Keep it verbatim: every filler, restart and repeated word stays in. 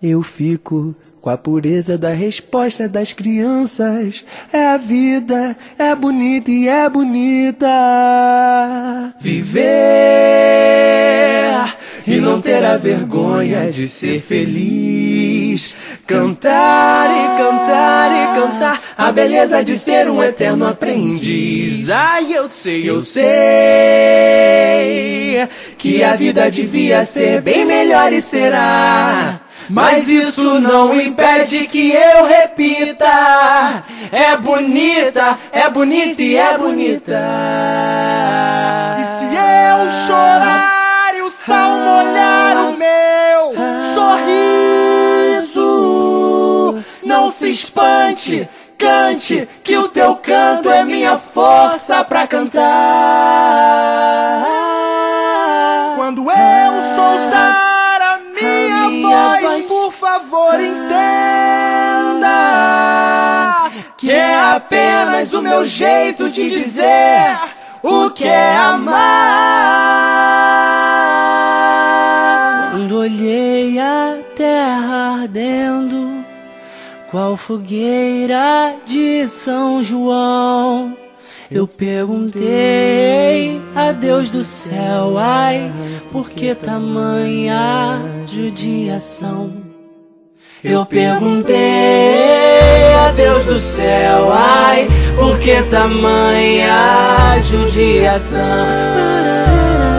Eu fico com a pureza da resposta das crianças. É a vida, é bonita e é bonita. Viver e não ter a vergonha de ser feliz. Cantar e cantar e cantar a beleza de ser um eterno aprendiz. Ai, eu sei, eu sei que a vida devia ser bem melhor e será. Mas isso não impede que eu repita. É bonita, é bonita e é bonita. E se eu chorar e o sal molhar o meu sorriso, não se espante, cante, que o teu canto é minha força pra cantar. Quando eu soltar voz, por favor, entenda que é apenas o meu jeito de dizer o que é amar. Quando olhei a terra ardendo, qual fogueira de São João, eu perguntei a Deus do céu, ai, por que tamanha judiação? Eu perguntei a Deus do céu, ai, por que tamanha judiação?